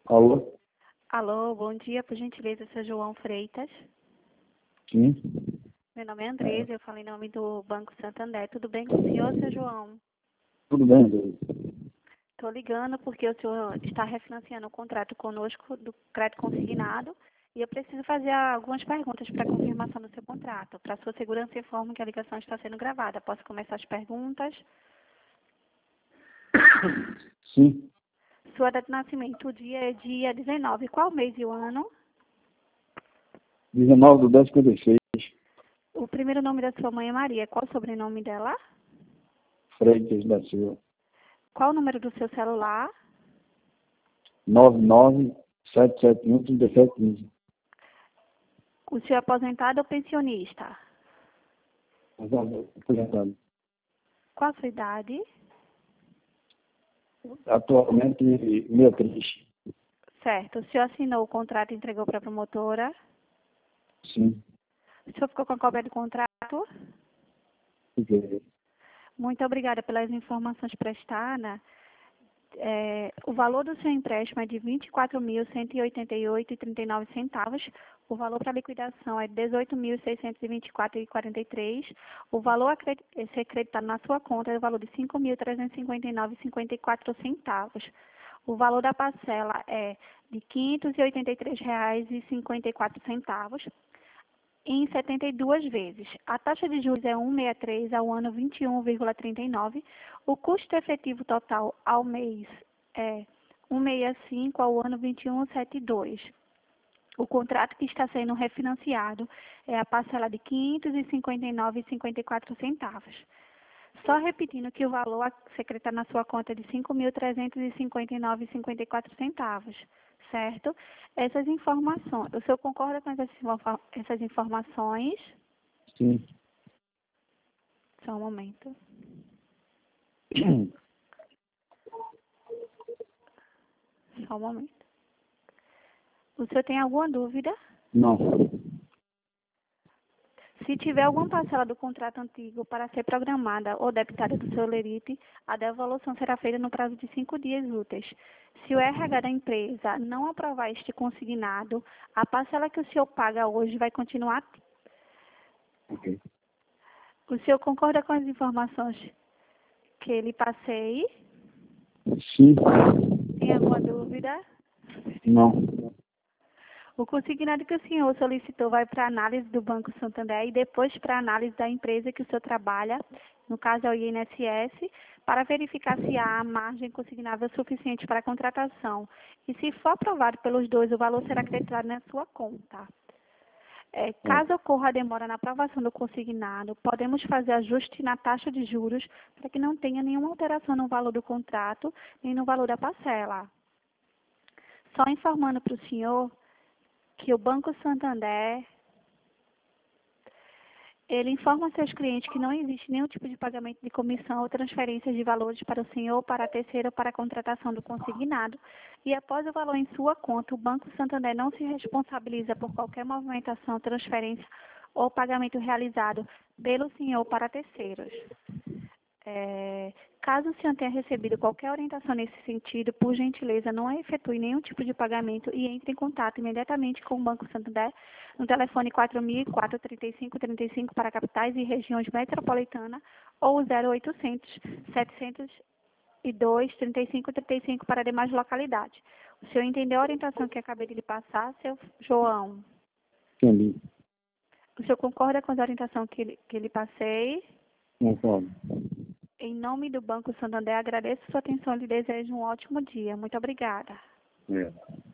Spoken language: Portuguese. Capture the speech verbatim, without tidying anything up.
Alô? Alô, bom dia, por gentileza, seu João Freitas. Sim. Meu nome é Andresa, eu falo em nome do Banco Santander. Tudo bem com o senhor, seu João? Tudo bem, Deus. Estou ligando porque o senhor está refinanciando o contrato conosco do crédito consignado e eu preciso fazer algumas perguntas para confirmação do seu contrato. Para sua segurança, informo que a ligação está sendo gravada. Posso começar as perguntas? Sim. Sua data de nascimento, o dia é dia dezenove. Qual mês e o ano? dezenove do dez cinquenta e seis. O primeiro nome da sua mãe é Maria. Qual o sobrenome dela? Freitas da Silva. Qual o número do seu celular? nove nove sete sete um três sete um cinco. O senhor é aposentado ou pensionista? Aposentado. Qual a sua idade? Atualmente, sessenta e três. Certo. O senhor assinou o contrato e entregou para a promotora? Sim. O senhor ficou com a cópia do contrato? Fiquei. Muito obrigada pelas informações prestadas. É, o valor do seu empréstimo é de vinte e quatro mil cento e oitenta e oito reais e trinta e nove centavos. O valor para liquidação é dezoito mil seiscentos e vinte e quatro reais e quarenta e três centavos. O valor a ser acreditado na sua conta é o valor de cinco mil trezentos e cinquenta e nove reais e cinquenta e quatro centavos. O valor da parcela é de quinhentos e oitenta e três reais e cinquenta e quatro centavos. Em setenta e duas vezes. A taxa de juros é um vírgula sessenta e três ao ano vinte e um vírgula trinta e nove. O custo efetivo total ao mês é um vírgula sessenta e cinco ao ano vinte e um vírgula setenta e dois. O contrato que está sendo refinanciado é a parcela de quinhentos e cinquenta e nove reais e cinquenta e quatro centavos. Só repetindo que o valor a secretar na sua conta é de cinco mil trezentos e cinquenta e nove reais e cinquenta e quatro centavos. Certo? Essas informações, o senhor concorda com essas, informa- essas informações? Sim. Só um momento. Só um momento. O senhor tem alguma dúvida? Não. Se tiver alguma parcela do contrato antigo para ser programada ou debitada do seu lerite, a devolução será feita no prazo de cinco dias úteis. Se o R H da empresa não aprovar este consignado, a parcela que o senhor paga hoje vai continuar ativa. Ok. O senhor concorda com as informações que lhe passei? Sim. Tem alguma dúvida? Não. O consignado que o senhor solicitou vai para análise do Banco Santander e depois para análise da empresa que o senhor trabalha, no caso é o I N S S, para verificar se há margem consignável suficiente para a contratação. E se for aprovado pelos dois, o valor será acreditado na sua conta. É, caso ocorra a demora na aprovação do consignado, podemos fazer ajuste na taxa de juros para que não tenha nenhuma alteração no valor do contrato nem no valor da parcela. Só informando para o senhor que o Banco Santander, ele informa a seus clientes que não existe nenhum tipo de pagamento de comissão ou transferência de valores para o senhor, para a terceira ou para a contratação do consignado. E após o valor em sua conta, o Banco Santander não se responsabiliza por qualquer movimentação, transferência ou pagamento realizado pelo senhor para terceiros. É, caso o senhor tenha recebido qualquer orientação nesse sentido, por gentileza, não efetue nenhum tipo de pagamento e entre em contato imediatamente com o Banco Santander no telefone quatro mil e quatro, trinta e cinco, trinta e cinco para capitais e regiões metropolitanas ou zero oitocentos, setecentos e dois, trinta e cinco, trinta e cinco para demais localidades. O senhor entendeu a orientação que acabei de lhe passar, seu João? Entendi. O senhor concorda com a orientação que, lhe- que lhe passei? Concordo. Em nome do Banco Santander, agradeço sua atenção e lhe desejo um ótimo dia. Muito obrigada. É.